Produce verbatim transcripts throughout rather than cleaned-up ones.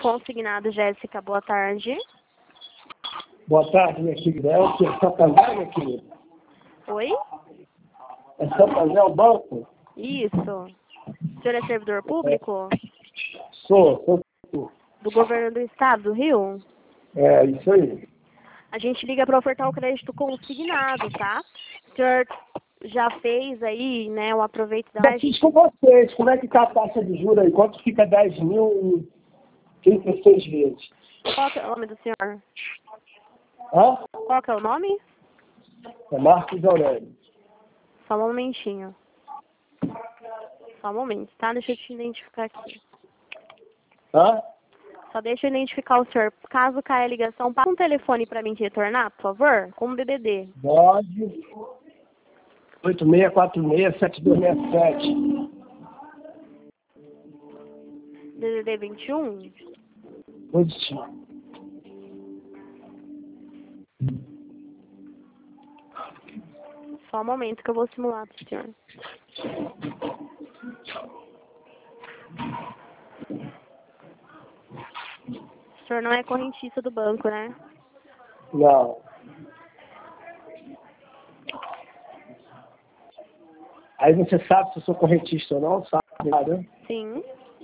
Consignado, Jéssica, boa tarde. Boa tarde, minha querida. É o que? Santander, minha querida? Oi? É Santander o banco? Isso. O senhor é servidor público? Sou, sou. Do governo do estado do Rio? É, isso aí. A gente liga para ofertar o crédito consignado, tá? O senhor já fez aí, né, o aproveito da... Eu fiz com vocês. Como é que tá a taxa de juros aí? Quanto fica dez mil e trinta e seis vezes? Qual que é o nome do senhor? Hã? Qual que é o nome? É Marcos Aurélio. Só um momentinho. Só um momento, tá? Deixa eu te identificar aqui. Hã? Só deixa eu identificar o senhor. Caso caia a ligação, passa um telefone para mim te retornar, por favor, com o B B D. nove oito seis quatro seis sete dois seis sete. D D D vinte e um? Positivo. Só um momento que eu vou simular pro senhor. O senhor não é correntista do banco, né? Não. Aí você sabe se eu sou correntista ou não, sabe, né? Sim.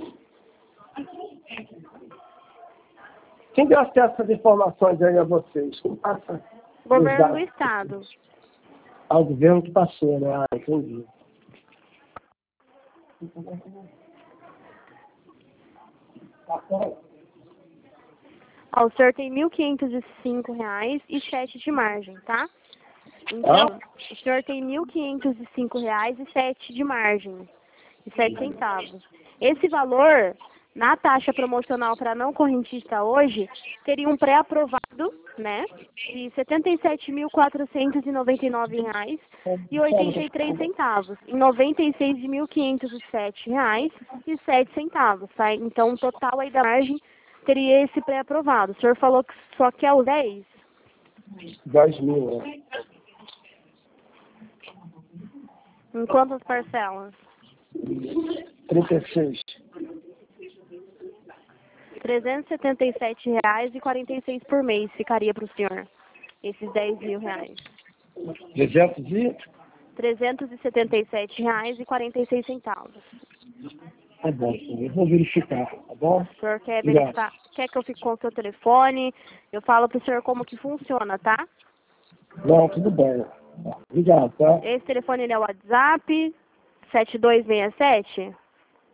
Quem deu acesso a essas informações aí a vocês? Quem passa? Governo do estado. Ao governo que passou, né? Ah, entendi. Ó, o senhor tem mil quinhentos e cinco reais e sete de margem, tá? Então, Ah? o senhor tem mil quinhentos e cinco reais e sete de margem, e sete centavos. Esse valor, na taxa promocional para não correntista hoje, teria um pré-aprovado, né, de setenta e sete mil quatrocentos e noventa e nove reais e oitenta e três centavos, em noventa e seis de mil quinhentos e sete reais e sete centavos, tá? Então, o total aí da margem teria esse pré-aprovado. O senhor falou que só quer os dez? dez mil, né? Em quantas parcelas? trinta e seis. trezentos e setenta e sete reais e quarenta e seis por mês ficaria para o senhor, esses dez mil reais. trezentos e? trezentos e setenta e sete reais e quarenta e seis centavos. Tá bom, eu vou verificar, tá bom? O senhor quer Obrigado. verificar, quer que eu fique com o seu telefone? Eu falo para o senhor como que funciona, tá? Não, tudo bem. Obrigado, tá? Esse telefone ele é o WhatsApp, sete dois seis sete?